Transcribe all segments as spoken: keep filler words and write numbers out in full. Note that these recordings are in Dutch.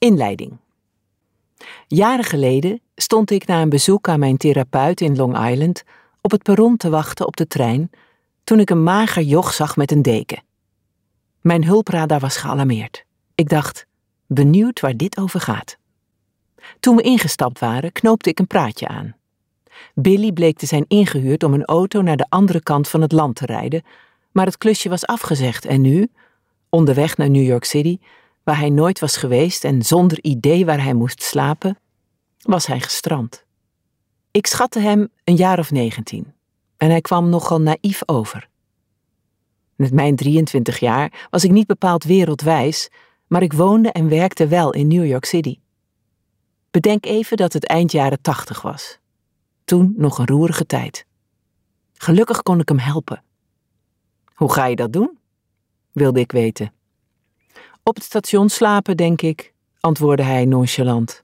Inleiding. Jaren geleden stond ik na een bezoek aan mijn therapeut in Long Island op het perron te wachten op de trein toen ik een mager joch zag met een deken. Mijn hulpradar was gealarmeerd. Ik dacht, benieuwd waar dit over gaat. Toen we ingestapt waren, knoopte ik een praatje aan. Billy bleek te zijn ingehuurd om een auto naar de andere kant van het land te rijden, maar het klusje was afgezegd en nu, onderweg naar New York City, waar hij nooit was geweest en zonder idee waar hij moest slapen, was hij gestrand. Ik schatte hem een jaar of negentien en hij kwam nogal naïef over. Met mijn drieëntwintig jaar was ik niet bepaald wereldwijs, maar ik woonde en werkte wel in New York City. Bedenk even dat het eind jaren tachtig was. Toen nog een roerige tijd. Gelukkig kon ik hem helpen. Hoe ga je dat doen? Wilde ik weten. Op het station slapen, denk ik, antwoordde hij nonchalant.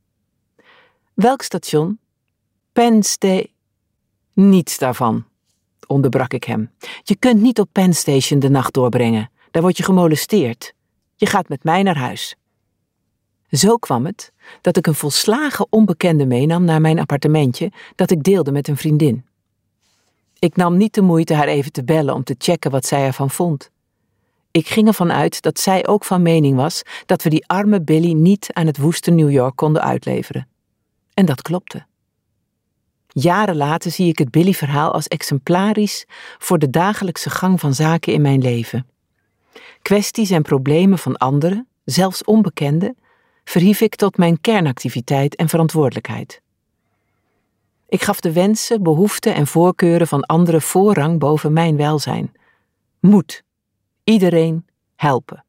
Welk station? Penn Sta... Niets daarvan, onderbrak ik hem. Je kunt niet op Penn Station de nacht doorbrengen. Daar word je gemolesteerd. Je gaat met mij naar huis. Zo kwam het dat ik een volslagen onbekende meenam naar mijn appartementje dat ik deelde met een vriendin. Ik nam niet de moeite haar even te bellen om te checken wat zij ervan vond. Ik ging ervan uit dat zij ook van mening was dat we die arme Billy niet aan het woeste New York konden uitleveren. En dat klopte. Jaren later zie ik het Billy-verhaal als exemplarisch voor de dagelijkse gang van zaken in mijn leven. Kwesties en problemen van anderen, zelfs onbekenden, verhief ik tot mijn kernactiviteit en verantwoordelijkheid. Ik gaf de wensen, behoeften en voorkeuren van anderen voorrang boven mijn welzijn. Moed. Iedereen helpen.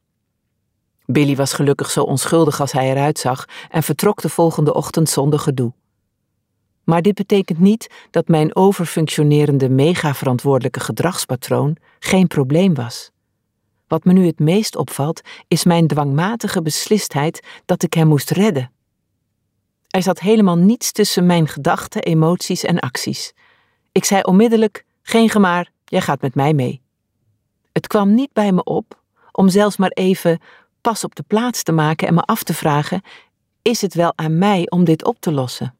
Billy was gelukkig zo onschuldig als hij eruit zag en vertrok de volgende ochtend zonder gedoe. Maar dit betekent niet dat mijn overfunctionerende mega-verantwoordelijke gedragspatroon geen probleem was. Wat me nu het meest opvalt, is mijn dwangmatige beslistheid dat ik hem moest redden. Er zat helemaal niets tussen mijn gedachten, emoties en acties. Ik zei onmiddellijk, geen gemaar, jij gaat met mij mee. Het kwam niet bij me op om zelfs maar even pas op de plaats te maken en me af te vragen, is het wel aan mij om dit op te lossen?